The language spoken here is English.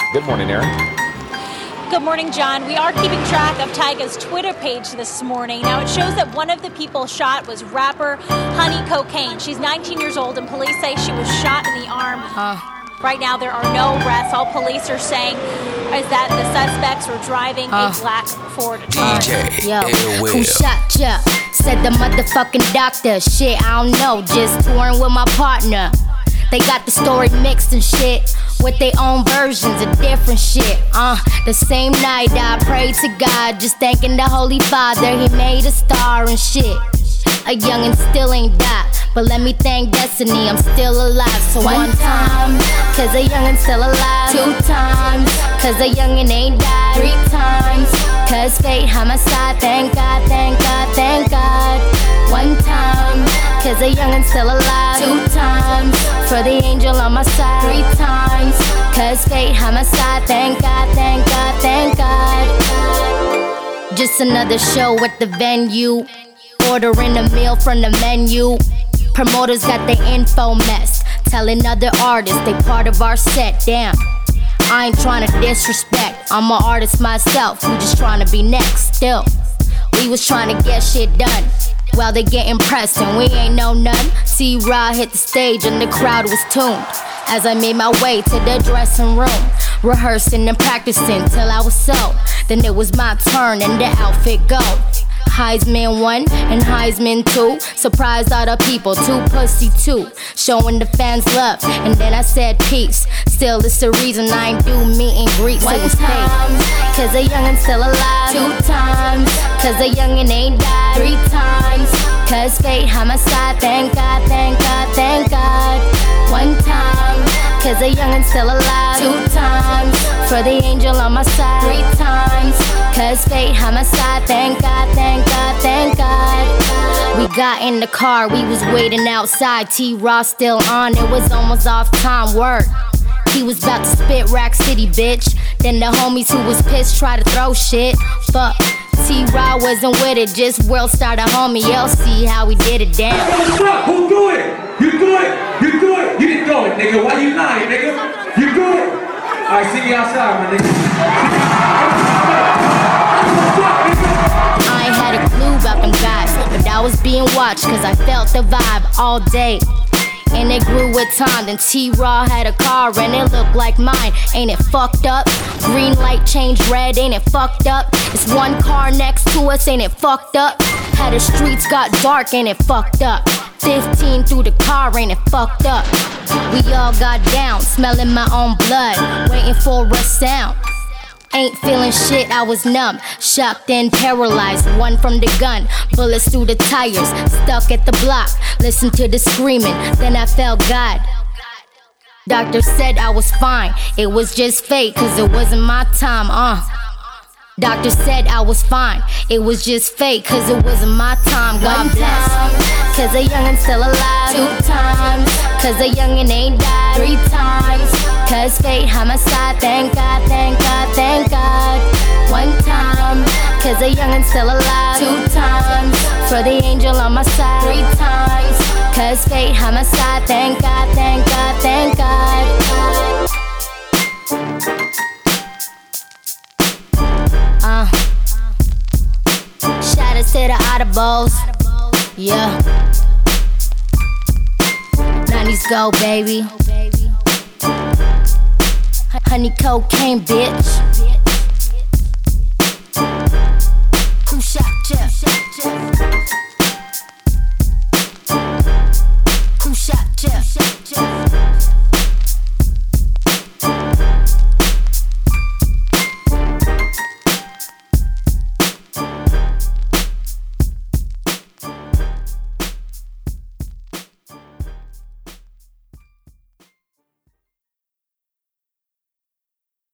Good morning, Erin. Good morning, John. We are keeping track of Tyga's Twitter page this morning. Now, it shows that one of the people shot was rapper Honey Cocaine. She's 19 years old, and police say she was shot in the arm. Right now, there are no arrests. All police are saying is that the suspects were driving a black Ford Taurus. Yo, who shot ya? Said the motherfucking doctor. Shit, I don't know. Just touring with my partner. They got the story mixed and shit, with their own versions of different shit. The same night I prayed to God, just thanking the Holy Father, He made a star and shit. A youngin' still ain't died, but let me thank destiny, I'm still alive. So one time, cause a youngin' still alive. 2 times, cause a youngin' ain't died. 3 times, cause fate had my side. Thank God, thank God, thank God. 1 time, cause a youngin' still alive. 2 times, for the angel on my side. 3 times, cause fate had my side. Thank God, thank God, thank God. Just another show at the venue, ordering a meal from the menu. Promoters got their info messed, telling other artists they part of our set. Damn, I ain't tryna disrespect, I'm an artist myself, we just tryna be next. Still, we was tryna get shit done, while they getting pressed and we ain't know none. T-Raw hit the stage and the crowd was tuned, as I made my way to the dressing room, rehearsing and practicing till I was sold. Then it was my turn and the outfit go. Heisman 1 and Heisman 2, surprised all the people, 2 pussy 2, showing the fans love, and then I said peace. Still, it's the reason I ain't do meet and greets. 1 time, cause a youngin' still alive. 2 times, cause a youngin' ain't died. 3 times, cause fate had my side. Thank God, thank God, thank God. 1 time, cause a youngin' still alive. 2 times, for the angel on my side. 3 times, cause fate had my side. Thank God, thank God, thank God. We got in the car, we was waiting outside. T-Raw still on, it was almost off time. Word, he was about to spit Rack City, bitch. Then the homies who was pissed tried to throw shit. Fuck, T-Raw wasn't with it, just world star the homie. You'll see how we did it down. What's up? Who do it? You do it? You do it? You didn't do it, nigga. Why you lying, nigga? You do it? Alright, see me outside, my nigga. I ain't had a clue about them guys, but I was being watched cause I felt the vibe all day. And it grew with time, then T-Raw had a car and it looked like mine. Ain't it fucked up? Green light changed red, ain't it fucked up? It's 1 car next to us, ain't it fucked up? How the streets got dark, ain't it fucked up? 15 through the car, ain't it fucked up? We all got down, smelling my own blood, waiting for a sound. Ain't feeling shit, I was numb, shocked and paralyzed. 1 from the gun, bullets through the tires, stuck at the block, listened to the screaming, then I felt God. Doctor said I was fine, it was just fate, cause it wasn't my time, Doctor said I was fine, it was just fate, cause it wasn't my time. God bless, cause a youngin' still alive. 2 times, cause a youngin' ain't died. 3 times, cause fate had my side. Thank God, thank God, thank God. 1 time, cause a youngin' still alive. 2 times, for the angel on my side. 3 times, cause fate had my side. Thank God, thank God, thank God. Shout out to the Audibles. Yeah. 90s go, baby. Honey Cocaine, bitch.